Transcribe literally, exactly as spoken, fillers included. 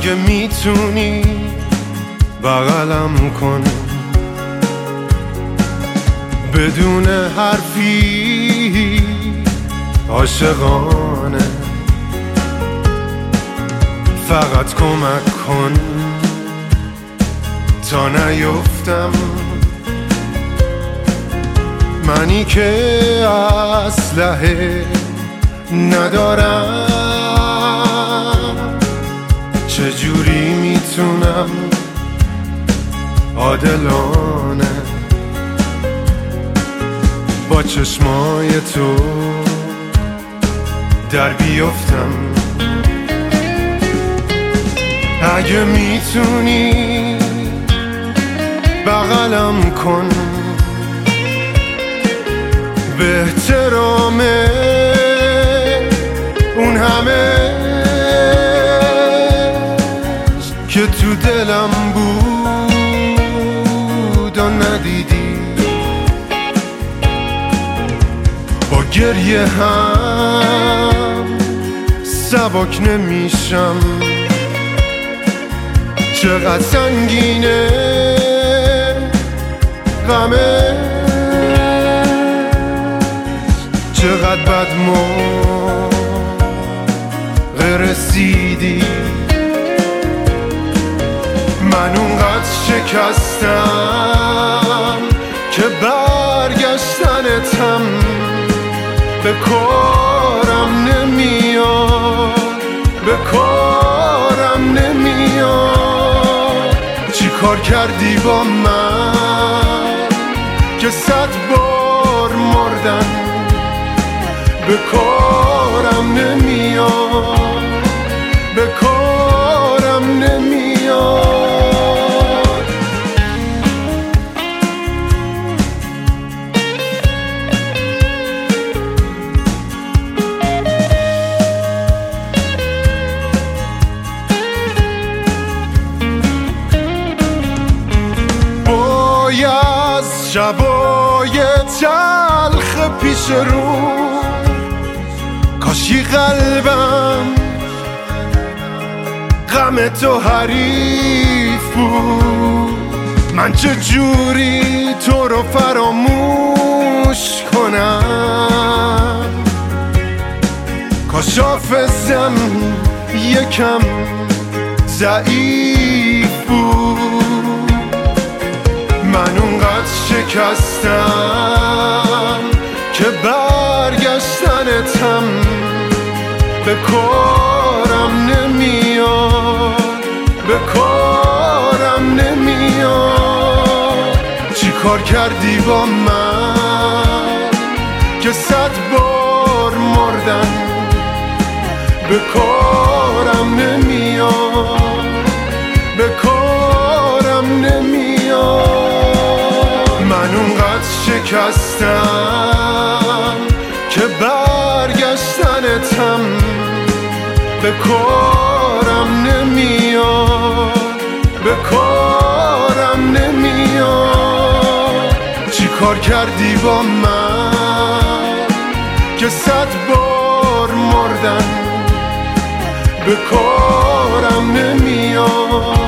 اگه میتونی بغلم کن بدون حرفی عاشقانه، فقط کمک کن تا نیفتم، منی که اسلحه ندارم، چجوری میتونم عادلانه با چشمای تو در بیفتم. اگه میتونی بغلم کن به احترام اون همه که تو دلم بود و ندیدی، با گریه هم سبک نمیشم، چقدر سنگینه غمه، چقدر بد موقع رسیدی، من اونقدر شکستم که برگشتنتم به کارم نمیاد، به کارم نمیاد. چی کار کردی با من که صد بار مردم، به کارم نمیاد، به کارم نمیاد. باید شبای تلخ پیش رو، کاشی قلبم غم تو حریف بود، من چه جوری تو رو فراموش کنم، کاش حافظم یکم ضعیف بود، من اونقدر شکستم که برگشتنتم به کارم نمیاد، به کارم نمیاد. چی کار کردی با من که صد بار مردم، به کارم نمیاد، به کارم نمیاد. من اونقدر شکستم که برگشتنتم به کارم نمیاد، به کارم نمیاد. چی کار کردی با من که صد بار مردم، به کارم نمیاد.